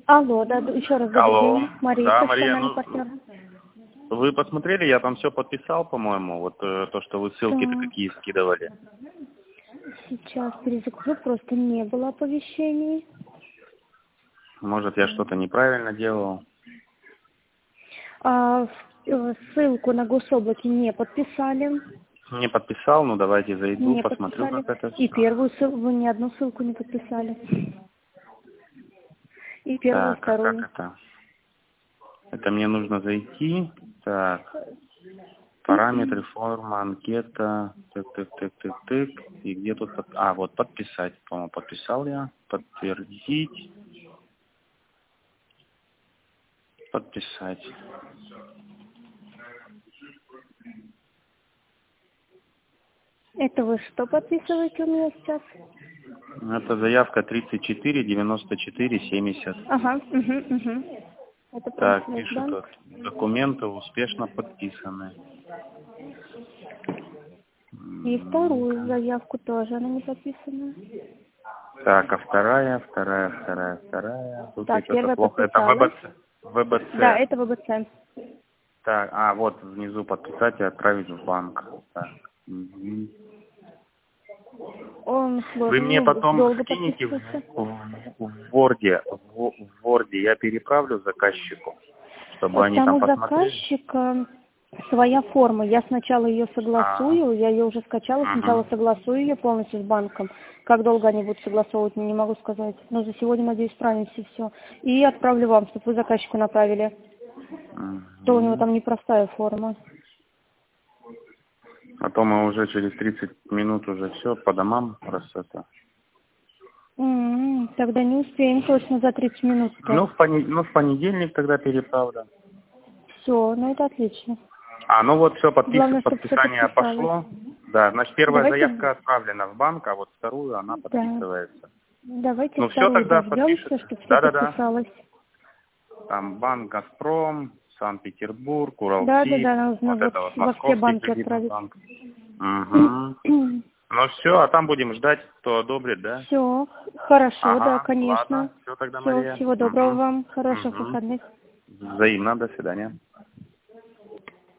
Алло, да, еще раз добрый Алло. день. Мария, Да, Мария, профессиональный партнер. вы посмотрели, я там все подписал, по-моему, вот то, что вы ссылки-то Так, какие скидывали. сейчас перезагружу, просто не было оповещений. Может, я что-то неправильно делал. Ссылку на гособлаке не подписали. Не подписал, ну давайте зайду, Не посмотрю, подписали. как это И все. первую ссылку, вы ни одну ссылку не подписали. И первую, и Так, а как вторую. это? Это мне нужно зайти. Так, параметры, форма, анкета, тык. И где тут... вот подписать, по-моему, подписал я. Подтвердить. Подписать. Это вы что подписываете у меня сейчас? Это заявка 34 94 70. Ага, угу. Это Так, пишут, Промсвязьбанк. документы успешно подписаны. И вторую Ну-ка. заявку тоже, она не подписана. Так, а вторая. Тут Так, что-то первая плохо. Это подписалась. ВБЦ. Да, это ВБЦ. Так, вот внизу подписать и отправить в банк. Так. Мгм. Он Вы сложно, мне потом долго скинете подписывается. в Word, в Word я переправлю заказчику, чтобы они Там там у посмотрели. заказчика своя форма. Я сначала ее А, согласую, я ее уже скачала, сначала угу. согласую ее полностью с банком. Как долго они будут согласовывать, не могу сказать. Но за сегодня, надеюсь, справимся все. И отправлю вам, чтобы вы заказчику направили. То у него Угу. там непростая форма. А то мы уже через 30 минут уже все по домам, раз это. Тогда не успеем точно за 30 минут-то. Ну, в понедельник тогда переправлю. Все, ну это отлично. Ну вот все, Главное, чтобы все подписание подписалось. пошло. Да, значит, первая Давайте, заявка отправлена в банк, а вот вторую она да, подписывается. давайте Ну все, вторую тогда дождемся, подпишут. чтобы все Да. подписалось. Там банк «Газпром», Санкт-Петербург, Да, Уралсиб, нужно вот вот это вот во все Московский банки кредитный отправить. банк. Угу. Ну все, а там будем ждать, кто одобрит, да? Все, хорошо, да, Ага, конечно. ладно. Все тогда, Все, Мария. всего доброго вам, хороших Угу. выходных. Взаимно, до свидания.